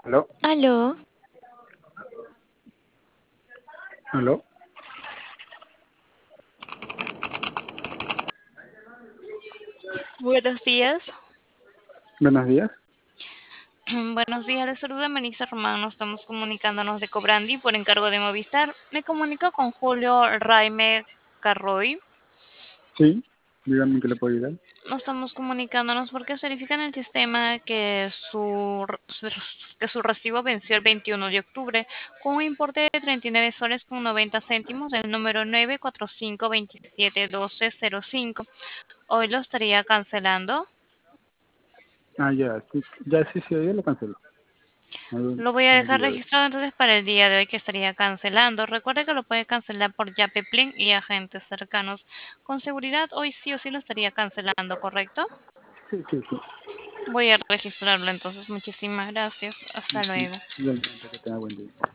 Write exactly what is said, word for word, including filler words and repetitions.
¿Aló? Aló, ¿Aló? buenos días. Buenos días. Buenos días, les saluda Melissa Román. Nos estamos comunicándonos de Cobrandi por encargo de Movistar. Me comunico con Julio Raime Carroy. Sí, díganme que le puedo ayudar. Nos estamos comunicándonos porque se verifica en el sistema que su, su- que su recibo venció el veintiuno de octubre con un importe de treinta y nueve soles con noventa céntimos del número nueve cuatro cinco dos siete uno dos cero cinco. Hoy lo estaría cancelando. Ah, ya, sí, ya sí, sí, ya lo canceló. El, Lo voy a el dejar día de... registrado entonces para el día de hoy que estaría cancelando. Recuerde que lo puede cancelar por Yapeplin y agentes cercanos. Con seguridad hoy sí o sí lo estaría cancelando, ¿correcto? Sí, sí, sí. Voy a registrarlo entonces. Muchísimas gracias. Hasta Ujú. luego. Igualmente, que tenga buen día.